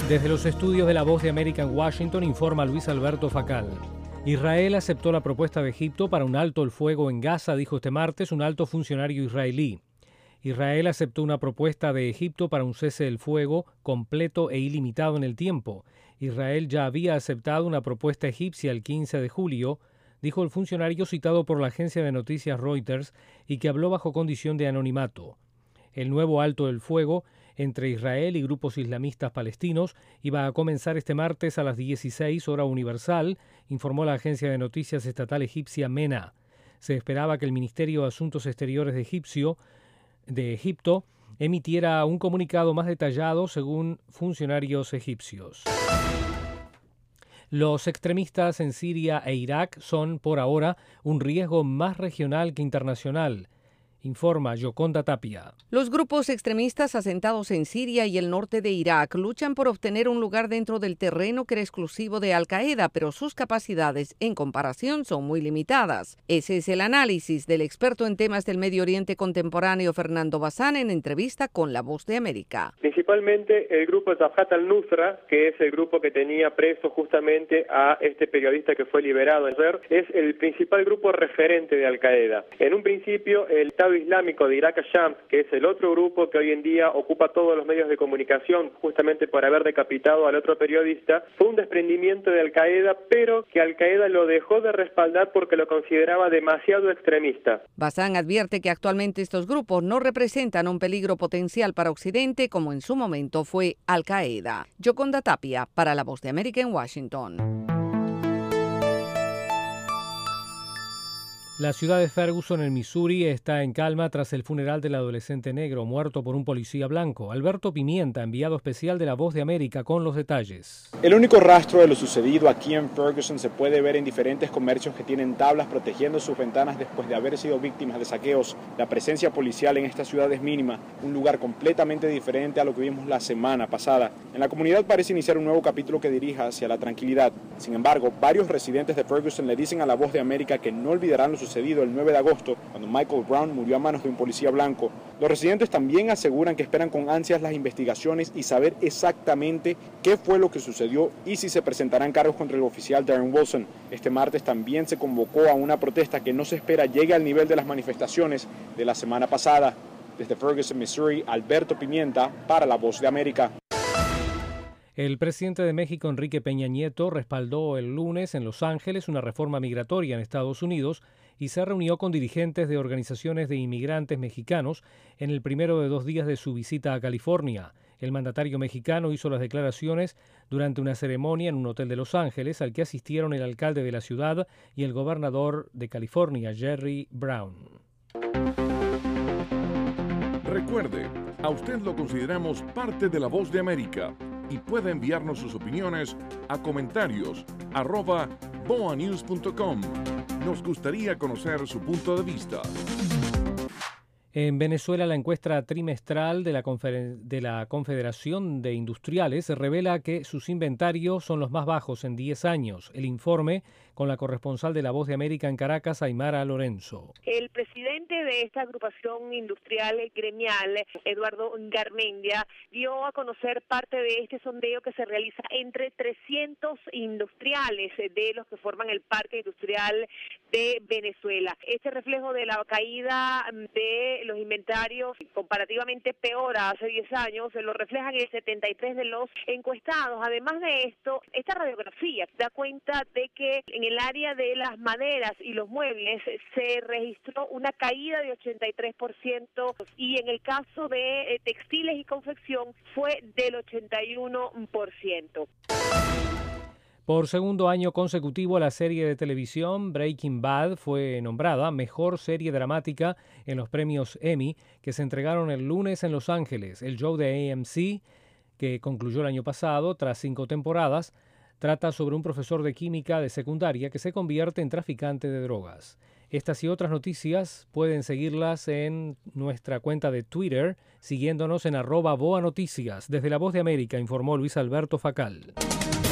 Desde los estudios de La Voz de América en Washington informa Luis Alberto Facal. Israel aceptó la propuesta de Egipto para un alto el fuego en Gaza, dijo este martes un alto funcionario israelí. Israel aceptó una propuesta de Egipto para un cese del fuego completo e ilimitado en el tiempo. Israel ya había aceptado una propuesta egipcia el 15 de julio, dijo el funcionario citado por la agencia de noticias Reuters y que habló bajo condición de anonimato. El nuevo alto del fuego entre Israel y grupos islamistas palestinos iba a comenzar este martes a las 16 hora universal, informó la agencia de noticias estatal egipcia MENA. Se esperaba que el Ministerio de Asuntos Exteriores de Egipto emitiera un comunicado más detallado según funcionarios egipcios. Los extremistas en Siria e Irak son, por ahora, un riesgo más regional que internacional, informa Yoconda Tapia. Los grupos extremistas asentados en Siria y el norte de Irak luchan por obtener un lugar dentro del terreno que era exclusivo de Al-Qaeda, pero sus capacidades en comparación son muy limitadas. Ese es el análisis del experto en temas del Medio Oriente contemporáneo Fernando Bazán en entrevista con La Voz de América. Principalmente el grupo Jabhat al-Nusra, que es el grupo que tenía preso justamente a este periodista que fue liberado ayer, es el principal grupo referente de Al-Qaeda. En un principio, el Estado Islámico de Irak Sham, que es el otro grupo que hoy en día ocupa todos los medios de comunicación justamente por haber decapitado al otro periodista, fue un desprendimiento de Al-Qaeda, pero que Al-Qaeda lo dejó de respaldar porque lo consideraba demasiado extremista. Bazán advierte que actualmente estos grupos no representan un peligro potencial para Occidente como en su momento fue Al-Qaeda. Yoconda Tapia para La Voz de América en Washington. La ciudad de Ferguson, en Missouri, está en calma tras el funeral del adolescente negro muerto por un policía blanco. Alberto Pimienta, enviado especial de La Voz de América, con los detalles. El único rastro de lo sucedido aquí en Ferguson se puede ver en diferentes comercios que tienen tablas protegiendo sus ventanas después de haber sido víctimas de saqueos. La presencia policial en esta ciudad es mínima, un lugar completamente diferente a lo que vimos la semana pasada. En la comunidad parece iniciar un nuevo capítulo que dirija hacia la tranquilidad. Sin embargo, varios residentes de Ferguson le dicen a La Voz de América que no olvidarán lo sucedido el 9 de agosto, cuando Michael Brown murió a manos de un policía blanco. Los residentes también aseguran que esperan con ansias las investigaciones y saber exactamente qué fue lo que sucedió y si se presentarán cargos contra el oficial Darren Wilson. Este martes también se convocó a una protesta que no se espera llegue al nivel de las manifestaciones de la semana pasada. Desde Ferguson, Missouri, Alberto Pimienta para La Voz de América. El presidente de México, Enrique Peña Nieto, respaldó el lunes en Los Ángeles una reforma migratoria en Estados Unidos y se reunió con dirigentes de organizaciones de inmigrantes mexicanos en el primero de 2 días de su visita a California. El mandatario mexicano hizo las declaraciones durante una ceremonia en un hotel de Los Ángeles al que asistieron el alcalde de la ciudad y el gobernador de California, Jerry Brown. Recuerde, a usted lo consideramos parte de La Voz de América y puede enviarnos sus opiniones a comentarios@boanews.com. Nos gustaría conocer su punto de vista. En Venezuela, la encuesta trimestral de la Confederación de Industriales revela que sus inventarios son los más bajos en 10 años. El informe con la corresponsal de La Voz de América en Caracas, Aymara Lorenzo. El presidente de esta agrupación industrial gremial, Eduardo Garmendia, dio a conocer parte de este sondeo que se realiza entre 300 industriales de los que forman el parque industrial de Venezuela. Este reflejo de la caída de los inventarios comparativamente peor a hace 10 años lo reflejan el 73 de los encuestados. Además de esto, esta radiografía da cuenta de que en el área de las maderas y los muebles se registró una caída de 83% y en el caso de textiles y confección fue del 81%. Por segundo año consecutivo, la serie de televisión Breaking Bad fue nombrada Mejor Serie Dramática en los premios Emmy que se entregaron el lunes en Los Ángeles. El show de AMC, que concluyó el año pasado tras 5 temporadas, trata sobre un profesor de química de secundaria que se convierte en traficante de drogas. Estas y otras noticias pueden seguirlas en nuestra cuenta de Twitter, siguiéndonos en @boanoticias. Desde La Voz de América informó Luis Alberto Facal.